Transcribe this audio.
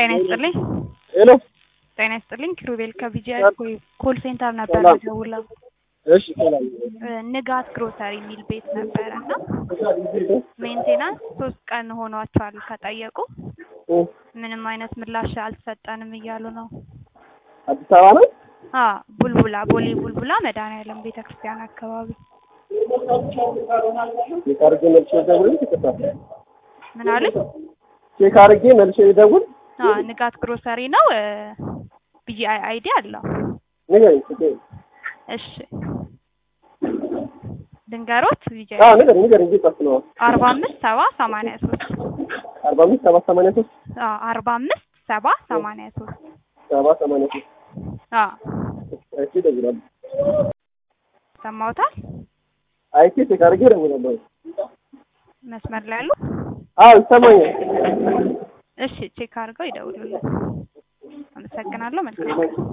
ጤና ይስጥልኝ። ሄሎ ጤና ይስጥልኝ። ኪሩቤል ከቪጂአይ ኮል ሴንተር ነበር ደውለው። እሺ ሰላም ንጋት ግሮሰሪ የሚል ቤት ነበርና ሜንቴናንስ 3 ቀን ሆኗቸዋል ከጠየቁ ምንም አይነት ምላሽ አልተሰጠንም እያሉ ነው። አዲስ አበባ ነው? ቡልቡላ ቦሌ ቡልቡላ መድኃኒዓለም ቤተክርስቲያን አካባቢ። ቼክ አድርጌ መልሼ ልደውል ይከታተል። ምን አለ? ቼክ አድርጌ መልሼ ልደውል። ንጋት ግሮሰሪ ነው። ቢጂአይ አይዲ አለው። ንገረኝ። እሺ ድንጋሮት ቢጂአይ ንገረኝ እየጻፍኩ ነው። 45 70 83 45 70 83 45 70 83 70 83 እሺ ደውላለሁ። ሰማውታል? አይቼ ቼክ አድርጌ እደውላለሁ። መስመር ላይ አሉ? ይሰማኛል። እሺ ቼክ አድርገው ይደውሉልኝ። አመሰግናለሁ። መልካም